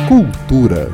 Cultura.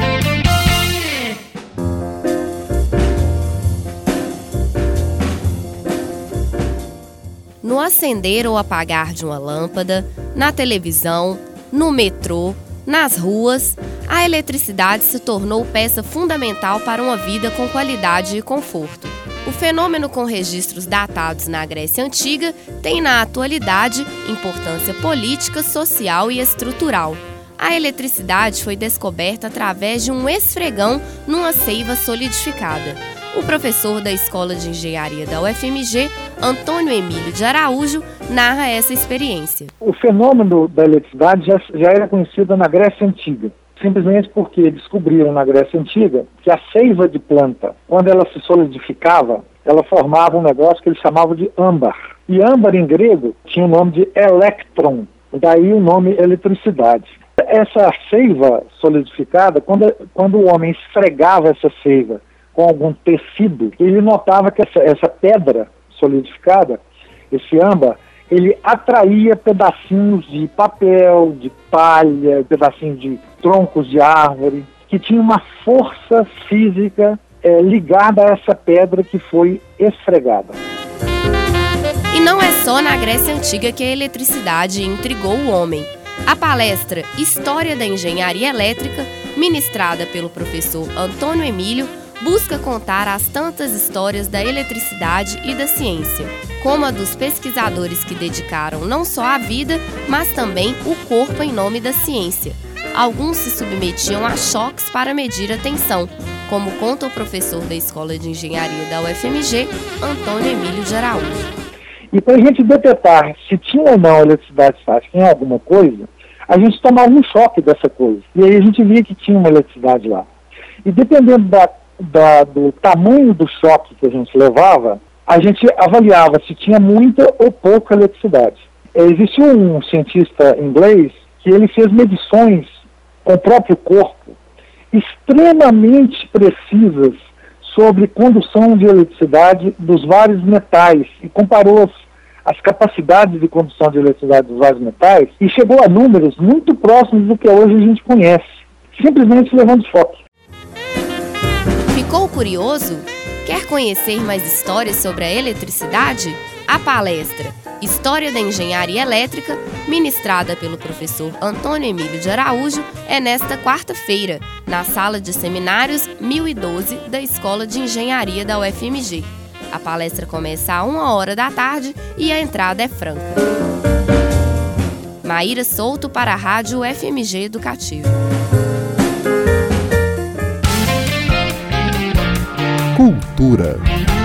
No acender ou apagar de uma lâmpada, na televisão, no metrô, nas ruas, a eletricidade se tornou peça fundamental para uma vida com qualidade e conforto. O fenômeno, com registros datados na Grécia Antiga, tem na atualidade importância política, social e estrutural. A eletricidade foi descoberta através de um esfregão numa seiva solidificada. O professor da Escola de Engenharia da UFMG, Antônio Emílio de Araújo, narra essa experiência. O fenômeno da eletricidade já era conhecido na Grécia Antiga, simplesmente porque descobriram na Grécia Antiga que a seiva de planta, quando ela se solidificava, ela formava um negócio que eles chamavam de âmbar. E âmbar em grego tinha o nome de electron, daí o nome eletricidade. Essa seiva solidificada, quando o homem esfregava essa seiva com algum tecido, ele notava que essa pedra solidificada, esse âmbar, ele atraía pedacinhos de papel, de palha, pedacinhos de troncos de árvore, que tinha uma força física ligada a essa pedra que foi esfregada. E não é só na Grécia Antiga que a eletricidade intrigou o homem. A palestra História da Engenharia Elétrica, ministrada pelo professor Antônio Emílio, busca contar as tantas histórias da eletricidade e da ciência, como a dos pesquisadores que dedicaram não só a vida, mas também o corpo em nome da ciência. Alguns se submetiam a choques para medir a tensão, como conta o professor da Escola de Engenharia da UFMG, Antônio Emílio de Araújo. E para a gente detectar se tinha ou não eletricidade estática em alguma coisa, a gente tomava um choque dessa coisa. E aí a gente via que tinha uma eletricidade lá. E dependendo do tamanho do choque que a gente levava, a gente avaliava se tinha muita ou pouca eletricidade. Existiu um cientista inglês que ele fez medições com o próprio corpo extremamente precisas sobre condução de eletricidade dos vários metais e comparou as capacidades de condução de eletricidade dos vários metais e chegou a números muito próximos do que hoje a gente conhece, simplesmente levando choque. Ficou curioso? Quer conhecer mais histórias sobre a eletricidade? A palestra História da Engenharia Elétrica, ministrada pelo professor Antônio Emílio de Araújo, é nesta quarta-feira, na Sala de Seminários 1012 da Escola de Engenharia da UFMG. A palestra começa às 13h e a entrada é franca. Maíra Souto para a Rádio UFMG Educativa. Cultura.